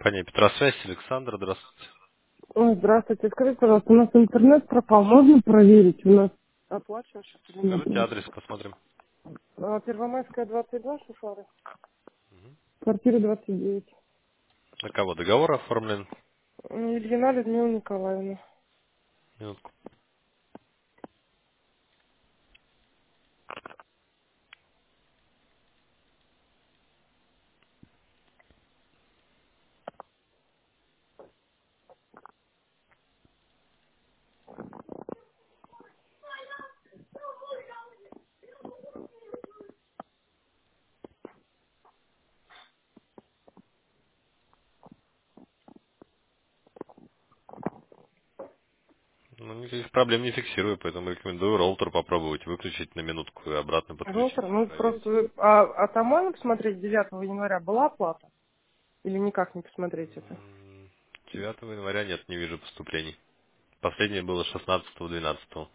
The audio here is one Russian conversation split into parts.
Компания Петросвязь, Александр, здравствуйте. Ой, здравствуйте. Скажите, пожалуйста, у нас интернет пропал. Можно проверить? У нас оплачиваешь или нет? Скажите адрес, посмотрим. Первомайская, 22, Шушары. Квартира 29. На кого договор оформлен? Ильина Людмила Николаевна. Минутку. Ну, никаких проблем не фиксирую, поэтому рекомендую роутер попробовать выключить на минутку и обратно подключить, Роутер, ну проверить. просто... А там можно посмотреть 9 января? Была оплата? Или никак не посмотреть это? 9 января нет, не вижу поступлений. Последнее было 16-12,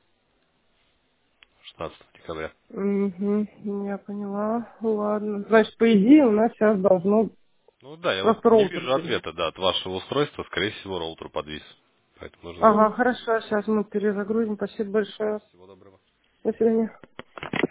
16 декабря. Угу, я поняла. Ладно. Значит, по идее у нас сейчас должно Ну да, я вот просто не роутер вижу перейти. ответа, да, от вашего устройства, скорее всего, роутер подвис. Поэтому нужно Ага, заменить. хорошо. Сейчас мы перезагрузим. Спасибо большое. Всего доброго. До свидания.